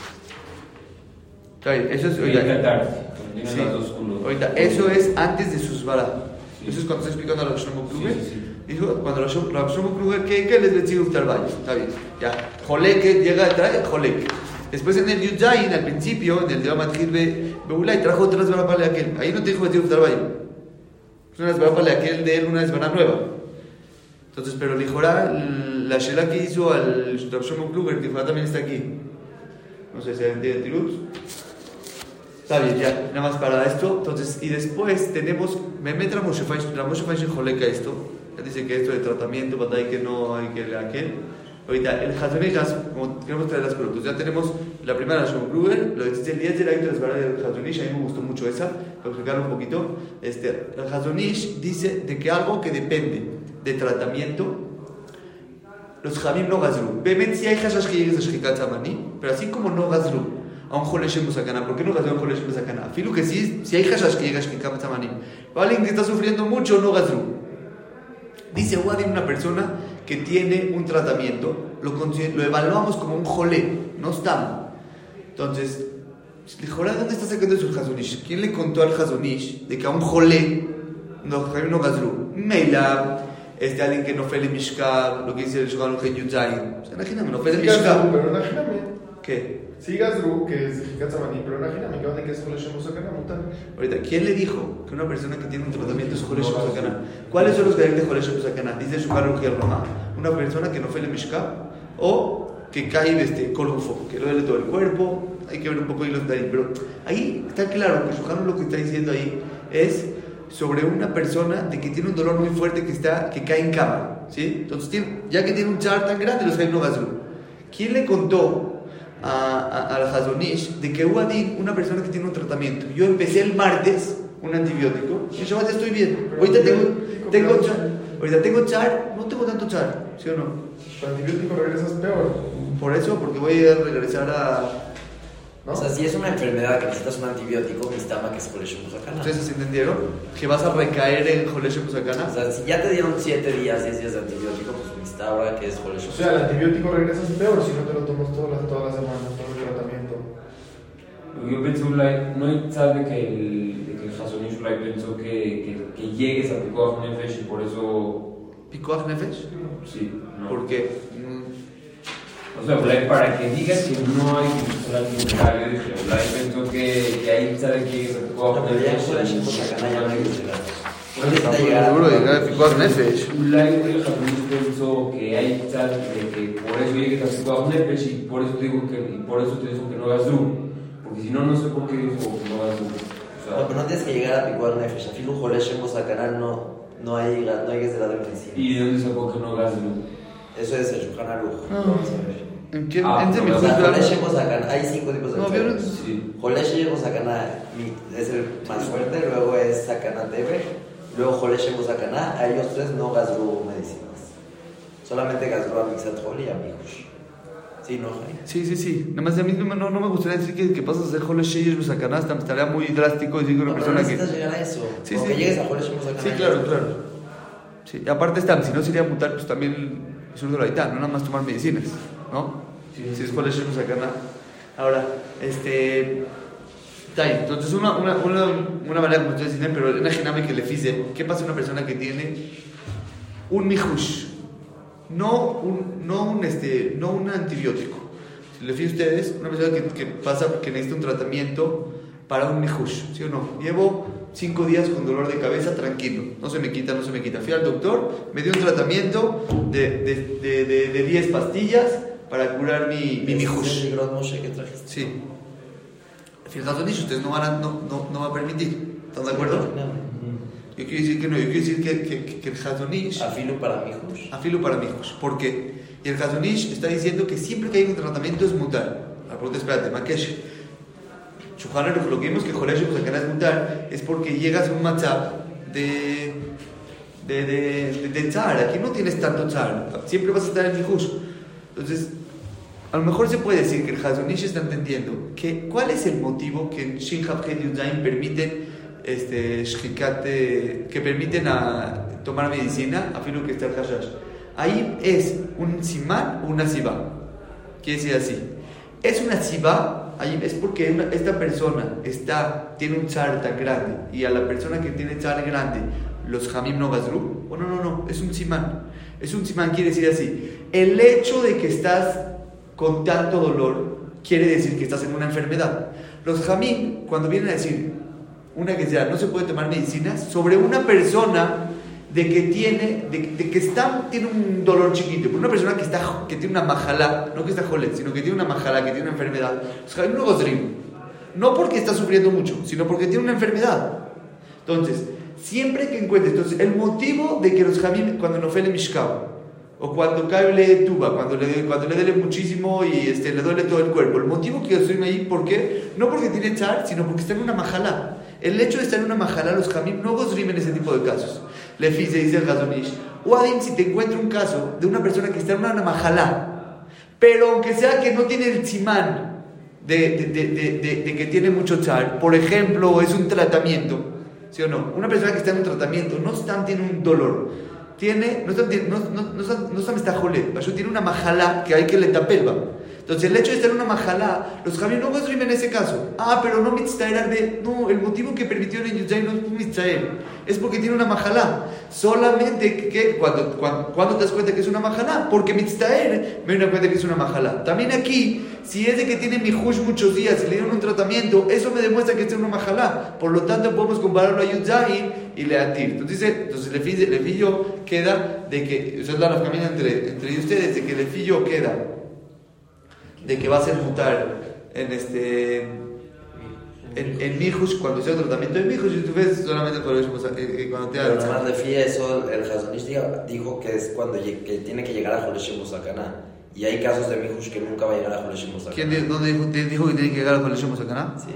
Claro, eso es... Oiga, Oiga, sí, las dos culos. Ahorita, eso es antes de sus varas. Sí. Eso es cuando está explicando a Rav Shlomo Kluger. Sí, sí, sí. Dijo, cuando Rav Shlomo Kluger, ¿qué, qué les decía Uftar Bayo? Está bien, ya. Jolek llega a traer, Jolek. Después en el Yudzayin, al principio, en el de Amatjil Beulay, trajo otras varas para aquel. Ahí no te dijo decir Uftar Bayo. Es una varas para aquel de él, una vara nueva. Entonces, pero Lijorá, la shela que hizo al Rav Shlomo Kluger, Lijorá también está aquí. No sé si entiende Tiruz. Está bien, ya, nada más para esto. Entonces, y después tenemos, me meto a Moshe Feinstein Joleka esto. Él dice que esto de tratamiento, batalla que no hay que leer aquel. Ahorita, el Hazonish, como queremos traer las productos, ya tenemos la primera, Shlomo Kluger, lo de Tzitz Eliezer, hay otras variedades del Hazonish, a mí me gustó mucho esa, para explicarlo un poquito. Este, el Hazonish dice de que algo que depende de tratamiento, los Jamim no gazru. Obviamente, si hay hashash que llegues a Shrikat Zamanim, pero así como no gazru a un Joleshem Musakana. ¿Por qué no gazru a un Joleshem Musakana? Filu que sí, si hay hashash que llega a Shrikat Zamanim, pero alguien que está sufriendo mucho, no gazru. Dice Wadim, una persona que tiene un tratamiento, lo, lo evaluamos como un jolé, no está. Entonces, dijo, ¿dónde está sacando eso el Hazonish? ¿Quién le contó al Hazonish de que a un jolé no, no gazru? Meila, este alguien que no fue el Mishkab, lo que dice el Shogan Ugen Yudzayin. O sea, imagíname, no fue el Mishkab. Pero imagíname. ¿Qué? Sí, Gazru, que es Shrikat Zamanim, pero imagíname que van a que es Joleshem Musakana mutar. Ahorita, ¿quién le dijo que una persona que tiene un tratamiento es Joleshem Musakana? ¿Cuáles son los que hay de Joleshem Musakana? Dice el Shogan Ugen Roma, una persona que no fue el Mishkab o que cae este colufo, que le duele todo el cuerpo. Hay que ver un poco ahí los de ahí, pero ahí está claro que Shogan lo que está diciendo ahí es sobre una persona de que tiene un dolor muy fuerte que está que cae en cama, ¿sí? Entonces, tiene, ya que tiene un char tan grande, los hay no gazru. ¿Quién le contó al Hazonish de que Uadin, una persona que tiene un tratamiento? Yo empecé el martes un antibiótico y yo ya estoy bien. Ahorita tengo, tengo char, ahorita tengo char, no tengo tanto char, ¿sí o no? Tu antibiótico regresas peor. Por eso, porque voy a regresar a... ¿no? O sea, si es una enfermedad que necesitas un antibiótico, Mistama, que es Joleshem Musakana. ¿Ustedes entendieron? Que vas a recaer en Joleshem Musakana. O sea, si ya te dieron siete días, diez días de antibiótico, pues Mistama, que es Joleshem O sea, el antibiótico regresas peor si no te lo tomas todas las, todas las semanas, todo el tratamiento. Yo pensé, Ulay, no sabe que el, que el Hazonish Ulay pensó que, que, que llegues a Pikuach Nefesh y por eso... ¿Pikuach Nefesh? Sí, no. ¿Por qué? O sea, Ulay, para que digas que no hay que usar al yo dije, Ulay pensó que, que ahí sabe que llegues a Pikuach Nefesh. Pero ya Joleshem Musakana ya no hay que usar. Está seguro de llegar a Pikuach Nefesh. Ulay, el Hazonish pensó que ahí sabe que por eso llegues a Pikuach Nefesh y por eso te digo que, y por eso te digo que no hagas Ru. Porque si no, no sé por qué dijo que no hagas Ru. O sea, no, pero no tienes que llegar a Pikuach Nefesh. A Filu Joleshem Musakana no, no hay no hay que ser la medicina. ¿Y de dónde sacó que no hagas Ru? Eso es el Shulchan Aruch. ¿En qué? Ah, ¿En pero O sea, Joleshem Musakana, hay cinco tipos de No, enfermos. Sí. Joleshem Musakana es el más fuerte, luego es Sakana Tebe, luego Joleshem Musakana, a ellos tres no gazru medicinas. Solamente gazru a Mixat Holi y a Mijush. Sí, no, Jaime. Sí, sí, sí. Nada más a mí no, no, no me gustaría decir que, que pasas a hacer Jolesh Sheyesh Musakanah, estaría muy drástico decir que una No, pero persona no que... necesitas llegar a eso. Sí, Como sí. que llegues a Jolesh Musakanah. Sí, claro, claro. Sí, y aparte está, si no sería mutar, pues también es un dolaitá, no nada más tomar medicinas, ¿no? Sí, Si sí. es Jolesh Musakanah. Ahora, este... Está ahí. Entonces, una, una, una, una manera como ustedes dicen, pero imagíname que le fice, ¿qué pasa a una persona que tiene un mijush? No un, no un, este, no un antibiótico. Si le fíjense ustedes, una persona que, que pasa, que necesita un tratamiento para un mijush, ¿sí o no? Llevo cinco días con dolor de cabeza tranquilo, no se me quita, no se me quita. Fui al doctor, me dio un tratamiento de, de, de, de, de diez pastillas para curar mi, mi mijush. ¿Es el Ligrot Moshe que trajiste? Sí. Fijaos, ustedes no van a, no, no, no va a permitir. ¿Están de acuerdo? Yo quiero decir que no, yo quiero decir que, que, que, que el Hazonish... Afilo para mijos. Afilo para mijos. ¿Por qué? Y el Hazonish está diciendo que siempre que hay un tratamiento es mutar. La pregunta, espérate, Makesh. Shulchan Aruch, lo que vimos que Jolesh Musakanah es mutar es porque llegas a un matzab de... de, de, de, de tzar. Aquí no tienes tanto tzar. Siempre vas a estar en mijush. Entonces... A lo mejor se puede decir que el Hazonish está entendiendo que cuál es el motivo que en Shin Hab Het Yud Zayin permiten este, shchikat, eh, que permiten a tomar medicina a fin que está el hashash. Ahí es un simán o una sibá. Quiere decir así. Es una sibá, ahí es porque una, esta persona está, tiene un tzar tan grande y a la persona que tiene tzar grande los hamim no gazru. Bueno, no, no, es un simán. Es un simán, quiere decir así. El hecho de que estás con tanto dolor, quiere decir que estás en una enfermedad. Los jamín, cuando vienen a decir una que sea, no se puede tomar medicinas, sobre una persona de que tiene, de, de que está, tiene un dolor chiquito, pero una persona que, está, que tiene una majalá, no que está jolet, sino que tiene una majalá, que tiene una enfermedad, los jamín no gozrim, no porque está sufriendo mucho, sino porque tiene una enfermedad. Entonces, siempre que encuentres, entonces, el motivo de que los jamín, cuando no fue el mishkab, o cuando cae le tuba, cuando le, cuando le duele muchísimo y este, le duele todo el cuerpo. El motivo que estoy ahí, ¿por qué? No porque tiene tzar, sino porque está en una majalá. El hecho de estar en una majalá, los jamim no gozrim en ese tipo de casos. Le fize, dice el Hazonish. O Adim, si te encuentra un caso de una persona que está en una majalá, pero aunque sea que no tiene el tzimán de, de, de, de, de, de que tiene mucho tzar, por ejemplo, es un tratamiento, ¿sí o no? Una persona que está en un tratamiento, no obstante, tiene un dolor. Tiene, no, no, no, no, no está jolet, tiene una majalá que hay que le tapelba. Entonces el hecho de estar en una majalá, los jamín no gozrim en ese caso. Ah, pero no mitztaer arbe. No, el motivo que permitió en Yudzayin no es mitztaer, es porque tiene una majalá. Solamente que cuando, cuando, cuando te das cuenta que es una majalá, porque mitztaer me doy cuenta que es una majalá. También aquí, si es de que tiene mijush muchos días y le dieron un tratamiento, eso me demuestra que es una majalá. Por lo tanto, podemos compararlo a Yudzayin y le atir. Entonces, entonces le fillo, le fillo queda de que, o sea, es la nafkamina entre, entre ustedes, de que le fillo queda de que va a ser mutar en este en, en mijush cuando sea el tratamiento de mijush y tú ves solamente por eso eh, cuando te pero además de fie eso el Hazonish dijo que es cuando que tiene que llegar a Jolesh Musakanah y hay casos de mijush que nunca va a llegar a Jolesh Musakanah. ¿Quién dijo, dónde dijo, dijo que tiene que llegar a Jolesh Musakanah? Sí.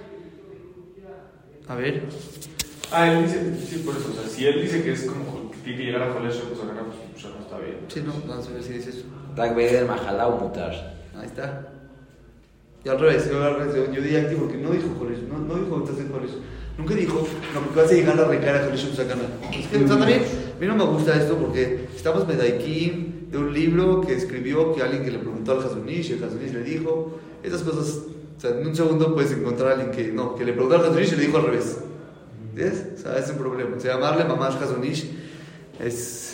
A ver. Ah, él dice, sí, por eso, o sea, si él dice que es como que tiene que llegar a Jolesh Musakanah, pues ya no está bien. Sí, no, vamos a ver si dice eso. Black Vader Majalá o mutar. Ahí está. Y al revés, yo, al revés, yo, yo di activo porque no dijo Jolesh, no, no dijo que estás en Jolesh. Nunca dijo, no, porque vas a llegar a recaer a Jolesh Musakanah. Es que, o sea, también, a mí no me gusta esto porque estamos medaikim de un libro que escribió que alguien que le preguntó al Hazonish y el Hazonish le dijo, esas cosas, o sea, en un segundo puedes encontrar a alguien que, no, que le preguntó al Hazonish y le dijo al revés. ¿Ves? O sea, es un problema. O sea, llamarle mamá al Hazonish es...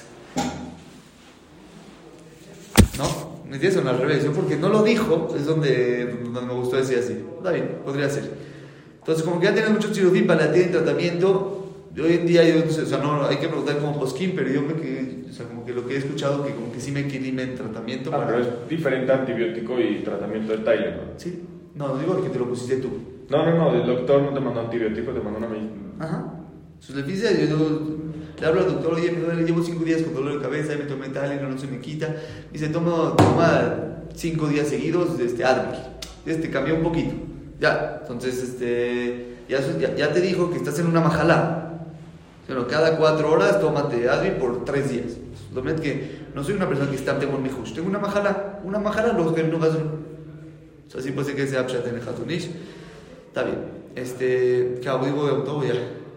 ¿No? ¿Me entiendes? O al revés. Yo porque no lo dijo es donde, donde me gustó decir así. Está bien, podría ser. Entonces, como que ya tienes mucho cirugía para la tienda en tratamiento, hoy en día yo no sé, o sea, no, hay que preguntar como poskim, pero yo me que, o sea, como que lo que he escuchado que como que sí me equilibra en tratamiento. Ah, para... pero es diferente antibiótico y tratamiento de Tylenol, ¿no? Sí. No, no digo que te lo pusiste tú. No, no, no, el doctor no te mandó antibiótico, te mandó una medicina. Ajá. Entonces le dice, yo le hablo al doctor, oye, me duele, llevo cinco días con dolor de cabeza, y me tomé Tylenol, no se me quita. Y dice, toma, toma cinco días seguidos, este, Advil. Este, cambió un poquito. Ya, entonces, este, ya, ya, ya te dijo que estás en una majalá. Pero cada cuatro horas tómate Advil por tres días. Lo menos que no soy una persona que está tengo un mijush, tengo una majala, una majala los que no gazru. O sea, así puede ser que sea Pshat en el Hatunish. Está bien. Este, ¿qué hago? Digo de todo ya.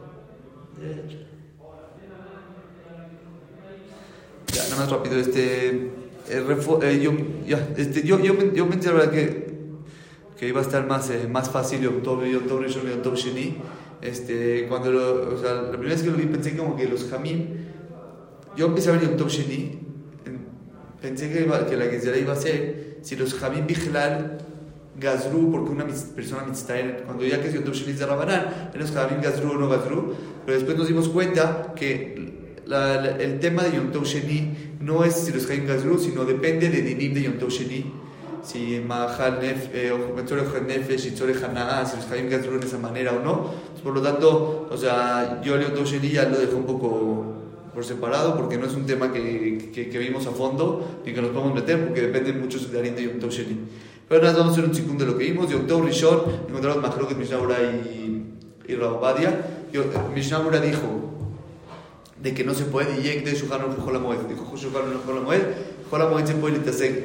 Ya, nada más rápido, este, eh, refo, eh, yo, ya, este, yo, yo, yo pensé la verdad que, que iba a estar más, eh, más fácil Yom Tov, Yom Tov Rishon y Yom Tov Sheni. Este, cuando lo, o sea, la primera vez que lo vi pensé como que los Jamim, yo empecé a ver Yom Tov Sheni, pensé que, iba, que la Gezerá iba a ser si los Jamim Bichlal Gazru, porque una persona mitztaer, cuando ya que es Yom Tov Sheni de Rabanán, en los Jamim Gazru o no Gazru, pero después nos dimos cuenta que La, la, el tema de Yom Tov Sheni no es si los Jaim Gazru, sino depende de Dinim de Yom Tov Sheni. Si Mahal Nef, eh, o Tzorech Nefesh y Tzorech Hanaa, si los Jaim Gazru de esa manera o no. Entonces, por lo tanto, o sea, yo el Yom Tov Sheni ya lo dejé un poco por separado, porque no es un tema que, que, que vimos a fondo ni que nos podemos meter, porque depende mucho de Darim de Yom Tov Sheni. Pero nada, vamos a hacer un segundo de lo que vimos. Yom Tov Rishon, encontramos Mahloket Mishnah Berurah y, y Rav Ovadia. Mishnah Berurah dijo de que no se puede, y de Shulchan Aruch Chol HaMoed, dijo Shulchan Aruch Chol HaMoed, Chol HaMoed se puede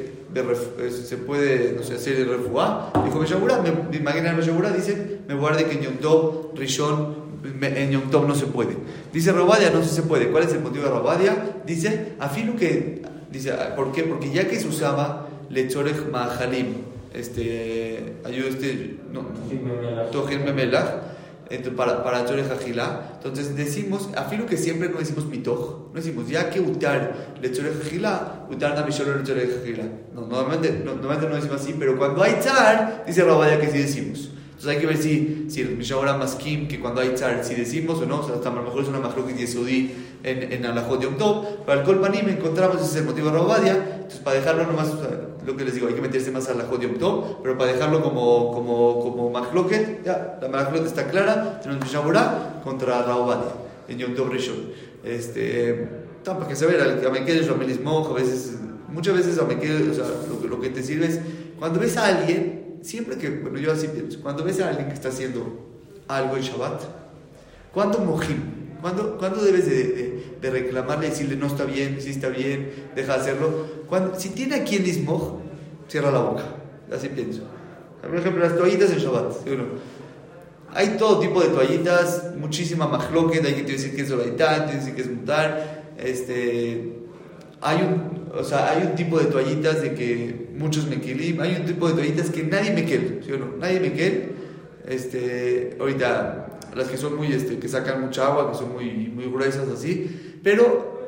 se puede, no sé, hacer el refuá. Dijo Mishnah Berurah, me imagino en Mishnah Berurah dice, me guarde que en Yom Tov Rishon, en Yom Tov no se puede. Dice Rav Ovadia, no sé si se puede. ¿Cuál es el motivo de Rav Ovadia? Dice, afilo que, dice, ¿por qué? Porque ya que se usaba Letzorech Mahalim, este, ayuda este, no, Tojen Memelach, para para Tzorech Ajilá, entonces decimos, afilo que siempre no decimos mitoj, no decimos ya que utar le Tzorech Ajilá, utar na mishol le Tzorech Ajilá. No, normalmente no, normalmente no decimos así, pero cuando hay tzar, dice Rav Ovadia que sí decimos. Entonces hay que ver si, si el Mishnah Berurah Maskim, que cuando hay tzar, si decimos o no, o sea, hasta a lo mejor es una Mahloket Yesodí en, en Alajot Yom Tov. Para el Kol Panim encontramos, ese es el motivo de Rav Ovadia. Entonces para dejarlo nomás, o sea, lo que les digo, hay que meterse más a Alajot Yom Tov, pero para dejarlo como, como, como Mahloket, ya, la Mahloket está clara, tenemos Mishnah Berurah contra Rav Ovadia en Yom Tov Rishon. Este, para que se vea, a Mekedesh o a Melismoj, a veces, muchas veces a Mekedesh, o sea, lo, lo que te sirve es, cuando ves a alguien, siempre que, bueno, yo así pienso, cuando ves a alguien que está haciendo algo en Shabbat, ¿cuándo mojim? ¿Cuándo, ¿cuándo debes de, de, de reclamarle y decirle no está bien, sí está bien, deja de hacerlo? Cuando, si tiene aquí el ismoj, cierra la boca, así pienso. Por ejemplo, las toallitas en Shabbat, ¿sí o no? Hay todo tipo de toallitas, muchísima mahloket, hay que decir que es olaitán, hay que decir que es mutar, este... Hay un, o sea, hay un tipo de toallitas de que muchos mekelim, hay un tipo de toallitas que nadie mekel, ¿sí o no? Nadie mekel, este, ahorita las que son muy, este, que sacan mucha agua, que son muy, muy gruesas así, pero,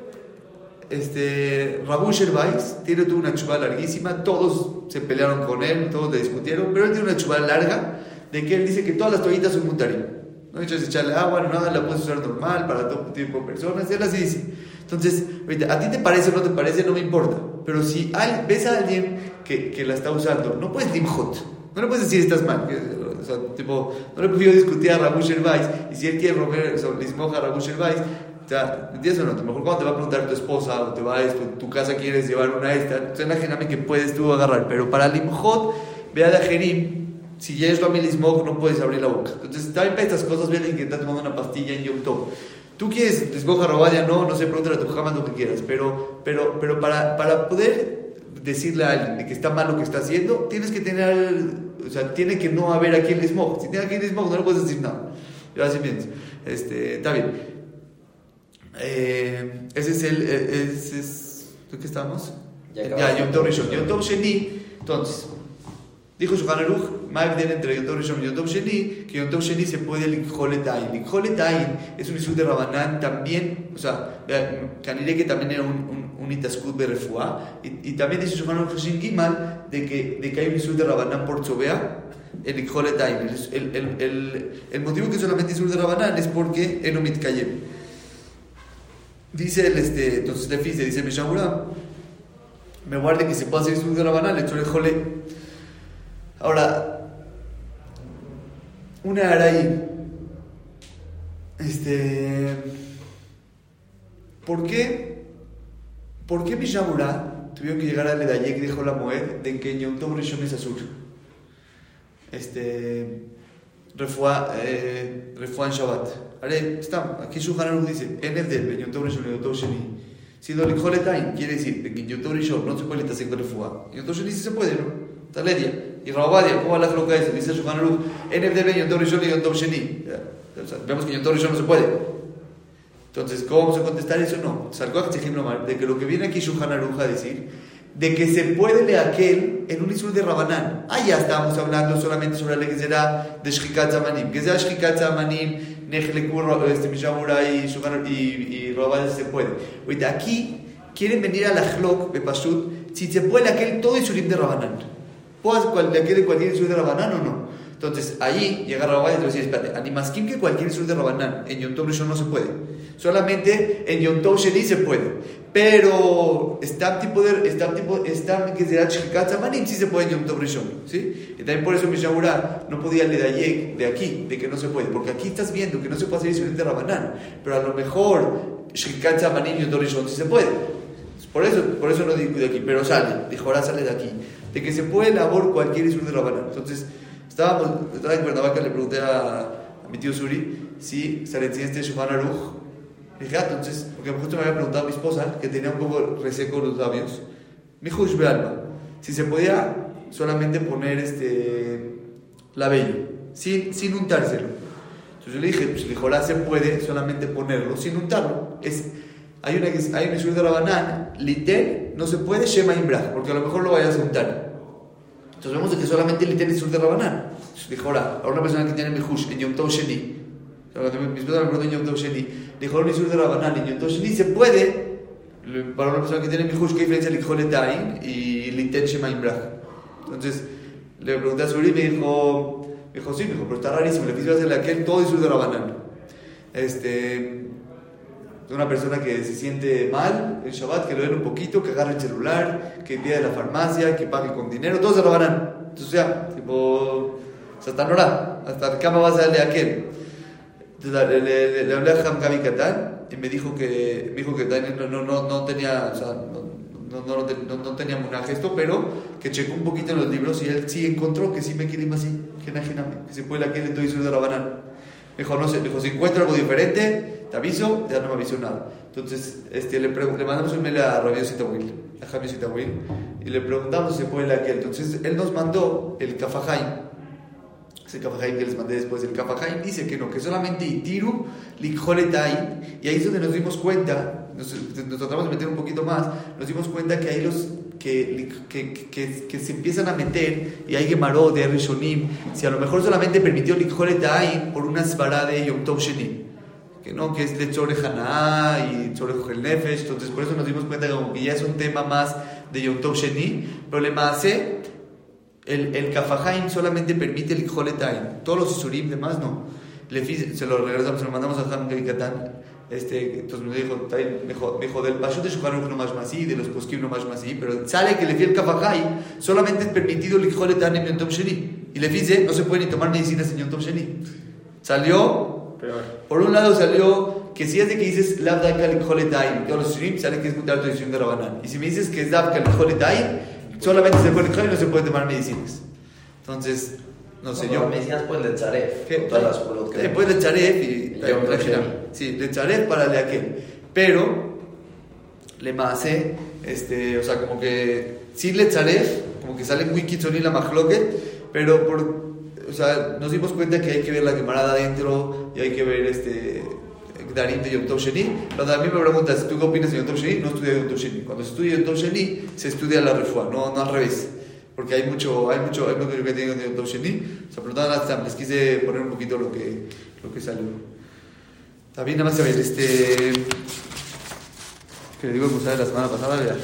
este, Rabu Shervais tiene toda una chuva larguísima, todos se pelearon con él, todos le discutieron, pero él tiene una chuva larga de que él dice que todas las toallitas son mutarim, no necesitas echarle agua, no nada, la puedes usar normal para todo tipo de personas, él así dice. Entonces, ahorita, a ti te parece o no te parece, no me importa. Pero si hay, ves a alguien que, que la está usando, no puedes limhot. No le puedes decir estás mal. O sea, tipo, no le puedo discutir a Rabu Shervais. Y si él quiere romper, o sea, lismoja a Rabu Shervais, o sea, ¿entiendes o no? A lo mejor cuando te va a preguntar tu esposa o te va a esto, tu casa quieres llevar una esta, o sea, imagíname que puedes tú agarrar. Pero para limhot, vea de Ajerim, si ya es lo limhot, no puedes abrir la boca. Entonces, también para estas cosas, ve a alguien que está tomando una pastilla en Yom Tov. Tú quieres, desboja Rav Ovadia, no, no sé, pregúntale a tu jamás lo que quieras, pero, pero, pero para, para poder decirle a alguien de que está mal lo que está haciendo, tienes que tener, o sea, tiene que no haber aquí el smog. Si tiene aquí el smog, no le puedes decir nada. Yo así pienso. Este, está bien. Eh, ese es el, ese es, ¿de qué estamos? Ya, Yom Tov Rishon. Yom Tov Sheni, entonces, dijo Shulchan Aruch, Ma'abden entre Yom Tov Rishon y Yom Tov Sheni, que Yom Tov Sheni se puede Likholet Ayin. Likholet Ayin es un isur de Rabanán también, o sea, Caniré que también era un, un, un itaskut de refuá, y, y también dice Shulchan Aruch Shin Gimal de que, de que hay un isur de Rabanán por Tzobea, el Likholet Ayin. El, el, el, el motivo que solamente isur de Rabanán es porque en Omit Kayem. Dice el, este, entonces le dice, dice Mishnah Berurah, me guarde que se puede hacer isur de Rabanán, le echó el jole. Ahora, una araí, este, ¿por qué, por qué Mishnah Berurah tuvieron que llegar al Edayek de Chol HaMoed de que Yom Tov Rishon es azul? Este, refuá, eh, refuá en Shabbat. Haré, está, aquí Shulchan Aruch dice, en el del Yom Tov Rishon y Yom Tov Sheni. Si lo Lijoletain quiere decir que en Yom Tov Rishon no se puede estar con refuá. En Yom Tov Sheni sí se puede, ¿no? Taleria. Y Rabadia, ¿cómo va la loca eso? Dice Shulchan Aruch, en el del Yom Tov Rishon y Yom Tov Sheni. O sea, vemos que en Yom Tov Rishon no se puede. Entonces, ¿cómo vamos a contestar eso? No. Salcoach Tzechim Lomar, de que lo que viene aquí Shulchan Aruch a decir, de que se puede leer aquel en un isur de Rabanán. Ah, ya estábamos hablando solamente sobre la que será de Shchikat Zamanim. Que sea Shchikat Zamanim, Nechlekur, este, Mishamura y Shulchan y, y Rabanán se puede. Ahorita, aquí quieren venir a la Chlok, Bepashut, si se puede leer aquel todo isurim de Rabanán. ¿Puedes leer aquel de cualquier isur de Rabanán o no? Entonces, ahí llega Rabanán y te va a decir, espérate, Animaskim que cualquier isur de Rabanán en Yom Tov Rishon no se puede. Solamente en Yom Tov Sheni se puede. Pero está tipo de está tipo está que será Shchikat Zamanim sí se puede en Yom Tov Rishon, ¿sí? Y también por eso Mishamura no podía leer de aquí, de que no se puede, porque aquí estás viendo que no se puede hacer Yisurim de Rabanán, pero a lo mejor Shchikat Zamanim Yom Tov Rishon sí se puede. Por eso, por eso no digo de aquí, pero sale, dijo ahora sale de aquí, de que se puede elaborar cualquier Yisurim de Rabanán. Entonces, estábamos, estaba en Cuernavaca, le pregunté a, a mi tío Suri si se le enseña este Shulchan Aruch. Dije, ah, entonces, porque justo me había preguntado a mi esposa, que tenía un poco reseco los labios, mi hijo Alba, si se podía solamente poner este labello, sin, sin untárselo. Entonces yo le dije, pues Lijolá se puede solamente ponerlo sin untarlo. Es, hay una hay un isur de Rabanán, liter, no se puede Shema Imbrach, porque a lo mejor lo vayas a untar. Entonces vemos de que solamente liter es isur de Rabanán. Entonces Lijolá, a una persona que tiene Mijush en Yom Tov Sheni, mi esposa me preguntó en Yom Tov Sheni, dijo un isur de Rabanán en Yom Tov Sheni se puede, para una persona que tiene Mijush, ¿qué diferencia el Lijoletain y Liten Shema Imbrach? Entonces le pregunté a Suri y me dijo, me dijo, sí, me dijo, pero está rarísimo, le quise hacerle aquel todo isur de Rabanán. Este, una persona que se siente mal el Shabbat, que lo den un poquito, que agarre el celular, que pida de la farmacia, que pague con dinero, todo se Rabanán. Entonces ya, tipo, hasta Norá, hasta el cama vas a darle a aquel. Entonces le, le, le hablé a Hamkavi Katán y me dijo que me dijo que no, no, no, no tenía, o sea, no, no, no, no, no tenía un gesto, pero que checó un poquito en los libros y él sí encontró que sí me quiere más así, que que se puede la que le doy su de Rabanán. Me dijo, no sé, me dijo, si encuentro algo diferente, te aviso, ya no me avisó nada. Entonces este, le, le mandamos un mail a Rabbi Sitawil, a Javier Sitawil, y le preguntamos si se puede la que. Entonces él nos mandó el Kafahaim. Ese Kafahaim que les mandé después, el Kafahaim dice que no, que solamente Itiru, Likholetai, y ahí es donde nos dimos cuenta, nos, nos tratamos de meter un poquito más, nos dimos cuenta que hay los que, que, que, que se empiezan a meter, y hay Gemaró de Rishonim, si a lo mejor solamente permitió Likholetai por una svara de Yom Tov Sheni, que no, que es de Tzore Haná y Tzore Joel Nefesh, entonces por eso nos dimos cuenta como que ya es un tema más de Yom Tov Sheni, pero le maase. El, el Kafahaim solamente permite el Ijoletaim, todos los Isurim demás no. Le, se lo regresamos, se lo mandamos a Ham Katán. Este, entonces me dijo, me dijo, me dijo del Pashut de Shulchan Aruch no más más de los Poskim no más más pero sale que le fui el Kafahaim, solamente es permitido el Ijoletaim en Yom Tov Sheni. Y le dice, no se puede ni tomar medicinas en Yom Tov Sheni. Salió, peor. Por un lado salió que si es de que dices Lav Daika el Ijoletaim, todos los Isurim, sale que es mutar tu decisión de Rabanán. Y si me dices que es Daika el Ijoletaim, solamente se puede y no se puede tomar medicinas. Entonces, no sé, no, yo. Las medicinas pueden de Tzaref. Todas las culot que. Después de Tzaref y. Sí, de Tzaref para de aquel. Pero, le maase, este, o sea, como que. Sin le Tzaref, como que sale muy kitzoní la majloquet, pero por. O sea, nos dimos cuenta que hay que ver la quemarada adentro y hay que ver este. Darim de Yom Tov Sheni. Cuando a mí me preguntas, ¿tú qué opinas de Yom Tov Sheni? No estudia Yom Tov Sheni. Cuando se estudia Yom Tov Sheni, se estudia la refuá, no, no al revés. Porque hay mucho, hay mucho, hay mucho que tiene de Yom Tov Sheni. O sea, por lo tanto, les quise poner un poquito lo que, lo que salió. También nada más a ver, este. Que le digo el musaje de la semana pasada, ¿verdad?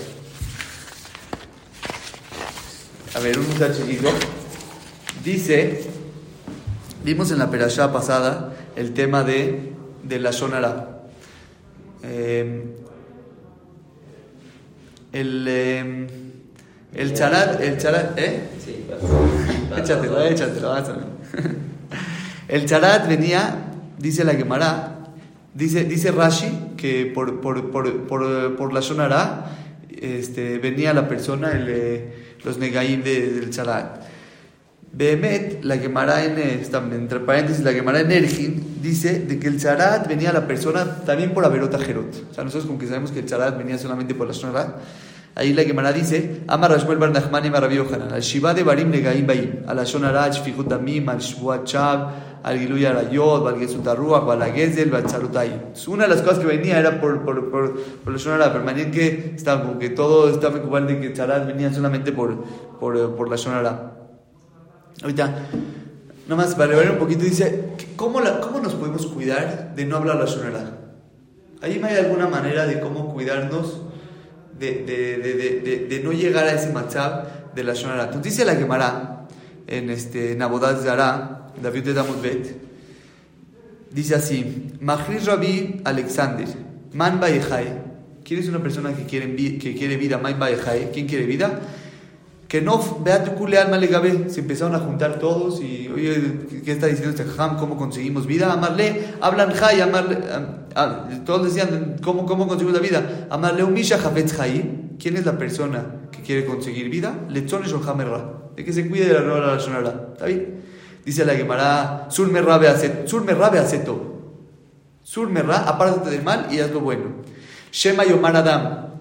A ver, un musaje chiquito. Dice, vimos en la perashá pasada el tema de. de la Shonara. Eh, el eh, el charat, el charat, ¿eh? Sí, échatelo, échatelo, el charat venía, dice la Gemara, dice dice Rashi que por por por por, por la Shonara este venía la persona el, los negaim de, del charat. Behemet, la Gemara en, entre paréntesis, la Gemara en Ergin, dice de que el Tzarat venía a la persona también por Averot Ajerot. O sea, nosotros como que sabemos que el Tzarat venía solamente por la Shonara. Ahí la Gemara dice, Amar Rashmuel Bar Nachman y Rabbi Yochanan, al Shiva de Barim Negaim Baim, a la Shonara, al Shfichut Damim, al Shvuat Shav, al Giluy Arayot, al Gesut Arruach, al Agezel, al Tzarutay. Una de las cosas que venía era por, por, por, por la Shonara, pero mañana que estaba como que todo estaba igual de que el Tzarat venía solamente por, por, por la Shonara. Ahorita, nomás para ver un poquito, dice, ¿cómo, la, ¿cómo nos podemos cuidar de no hablar la Shonara? ¿Ahí hay alguna manera de cómo cuidarnos de, de, de, de, de, de no llegar a ese matzab de la Shonara? Entonces dice la Gemara en este Nabodat Zara, David de Damutbet, dice así, Mahrir Rabbi Alexander, Man Bayechai, ¿quién es una persona que quiere, que quiere vida? Man Bayechai, ¿quién quiere vida? Que no, vea tu cule alma legabe. Se empezaron a juntar todos y, oye, ¿qué está diciendo este jajam? ¿Cómo conseguimos vida? Amarle, hablan jai, amarle, ah, todos decían, ¿cómo, cómo conseguimos la vida? Amarle umisha jafetz jai. ¿Quién es la persona que quiere conseguir vida? Lechones o jamerra. De que se cuide de la rola de la shonara. ¿Está bien? Dice la Gemara, sur merra beaceto. Sur merra beaceto. Sur merra, apártate del mal y haz lo bueno. Shema yomar adam.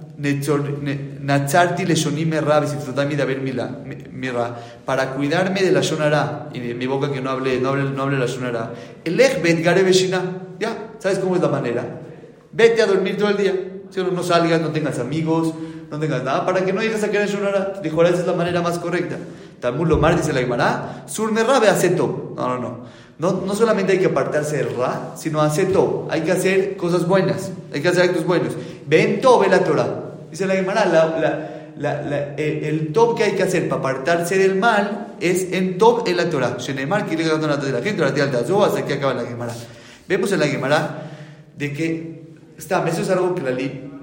Nacharti leshonim merra besifrotami de haber mirra, para cuidarme de la shonara y de mi boca que no hable, no hable, no hable la shonara. Elech bet gare beshina. Ya, ¿sabes cómo es la manera? Vete a dormir todo el día. Si no, no salgas, no tengas amigos, no tengas nada, para que no llegues a quedar en shonara. Dijo, esa es la manera más correcta. Talmud Lomar dice la Gemara, sur merra beaceto. No, no, no. No, no solamente hay que apartarse del ra, sino aceto. Hay que hacer cosas buenas. Hay que hacer actos buenos. Ven tobe la Torah. Dice la Gemara, la, la, la, la, el, el top que hay que hacer para apartarse del mal es en top en la Torah. Shenemar, que le ganó la de la gente, la tía Altazoa, hasta que acaba la Gemara. Vemos en la Gemara de que está, eso es algo que la li,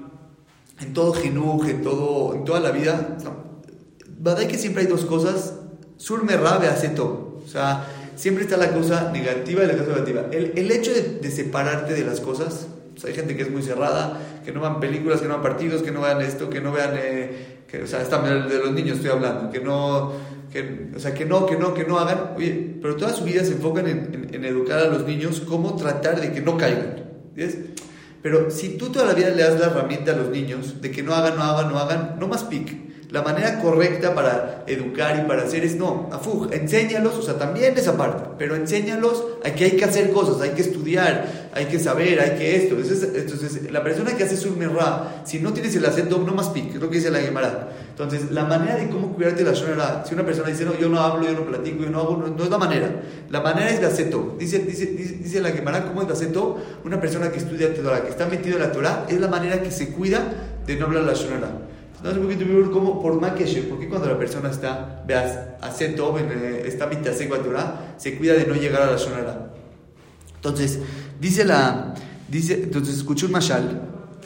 en todo jinuj, en, todo, en toda la vida, ¿verdad que siempre hay dos cosas? Sur merra beaceto. O sea, siempre está la cosa negativa y la cosa negativa. El, el hecho de, de separarte de las cosas. O sea, hay gente que es muy cerrada, que no vean películas, que no vean partidos, que no vean esto, que no vean, eh, que, o sea, está de los niños estoy hablando, que no, que, o sea, que no, que no, que no hagan. Oye, pero toda su vida se enfocan en, en, en educar a los niños cómo tratar de que no caigan. ¿Ves? Pero si tú toda la vida le das la herramienta a los niños de que no hagan, no hagan, no hagan, no más pic. La manera correcta para educar y para hacer es no, afuj, enséñalos, o sea, también esa parte, pero enséñalos a que hay que hacer cosas, hay que estudiar, hay que saber, hay que esto. Entonces, entonces la persona que hace sur merra, si no tienes el acento, no más pic, es lo que dice la Gemara. Entonces, la manera de cómo cuidarte de la shonara, si una persona dice, no, yo no hablo, yo no platico, yo no hago, no, no es la manera. La manera es de acento. Dice, dice, dice, dice la Gemara, ¿cómo es de acento? Una persona que estudia Torah, que está metido en la Torah, es la manera que se cuida de no hablar la shonara. No sé por qué tuvimos como por makeshe, porque cuando la persona está, veas, hace todo, está mitad Torah, se cuida de no llegar a la shonara. Entonces, dice la, dice, entonces escuché un mashal,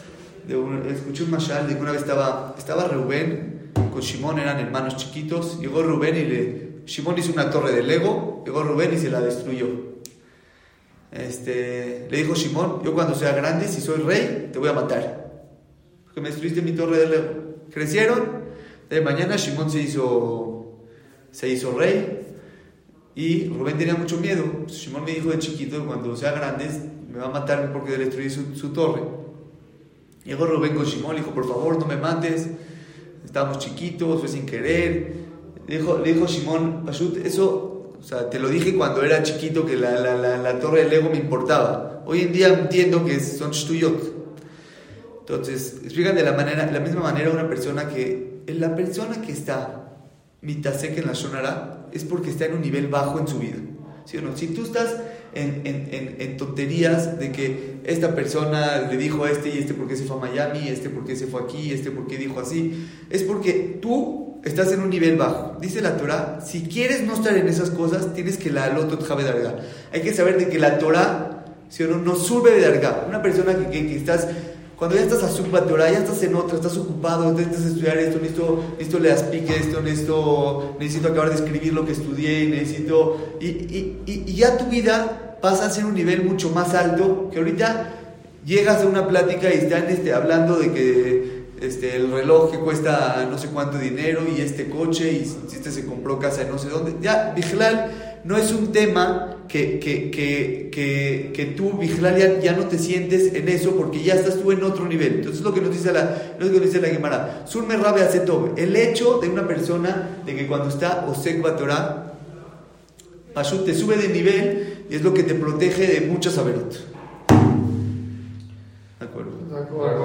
de un, escuché un mashal de que una vez estaba, estaba Rubén con Shimón, eran hermanos chiquitos, llegó Rubén y le, Shimón hizo una torre de Lego, llegó Rubén y se la destruyó. Este, le dijo Shimón, yo cuando sea grande, si soy rey, te voy a matar, porque me destruiste mi torre de Lego. Crecieron, de mañana Shimón se hizo, se hizo rey y Rubén tenía mucho miedo. Shimón me dijo de chiquito, cuando sea grande me va a matar porque le destruí su, su torre. Llegó Rubén con Shimón, le dijo, por favor no me mates, estábamos chiquitos, fue sin querer. Le dijo, le dijo Shimón, Pashut, eso, o sea, te lo dije cuando era chiquito que la, la, la, la torre del Lego me importaba. Hoy en día entiendo que son shtuyot. Entonces, explican de la, manera, la misma manera una persona que, la persona que está mitasek en la shonara es porque está en un nivel bajo en su vida. ¿Sí o no? Si tú estás en, en, en, en tonterías de que esta persona le dijo a este y este porque se fue a Miami, este porque se fue aquí, este porque dijo así, es porque tú estás en un nivel bajo. Dice la Torah, si quieres no estar en esas cosas, tienes que la lotot jave darga. Hay que saber de que la Torah, ¿sí o no? No sube de darga. Una persona que, que, que estás... Cuando ya estás a su Torah, ya estás en otra, estás ocupado, necesitas estudiar esto, necesito, necesito leer pique esto, necesito, necesito acabar de escribir lo que estudié, necesito... Y, y, y, y ya tu vida pasa a ser un nivel mucho más alto, que ahorita llegas a una plática y están este, hablando de que este, el reloj que cuesta no sé cuánto dinero y este coche y este se compró casa en no sé dónde. Ya, Bijlal no es un tema que, que, que, que, que tú, Bijlal, ya, ya no te sientes en eso porque ya estás tú en otro nivel. Entonces es lo que nos dice la, lo que nos dice la Gemara. Surme Rabe Asetov, el hecho de una persona de que cuando está Osek Batorá, Pashut te sube de nivel y es lo que te protege de muchas averot. De acuerdo. De acuerdo.